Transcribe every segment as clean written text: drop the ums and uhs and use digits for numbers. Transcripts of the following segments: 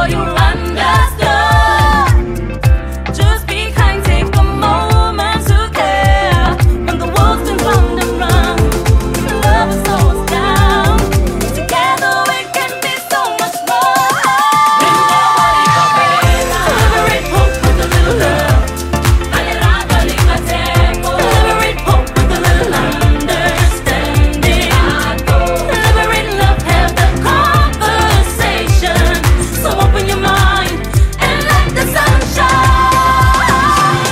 before you understood. Just be kind, take a moment to care. When the world's been round and round, love will slow us down. Together we can be so much more. Celebrate hope with a little love. Celebrate hope with a little understanding. Celebrate love, have the conversation. So open your mind and let the sun shine.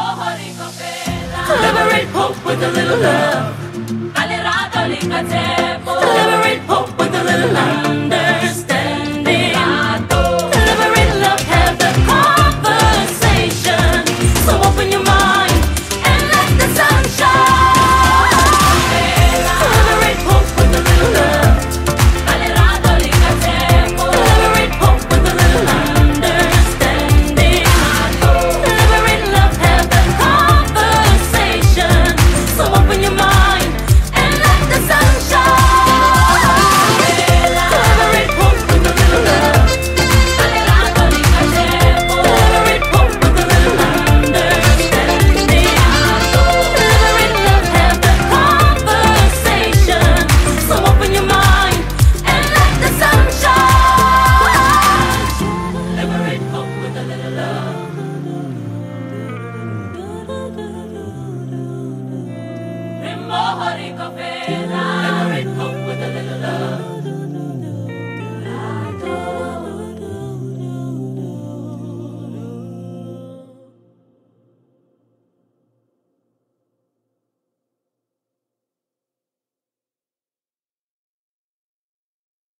Celebrate hope with a little love.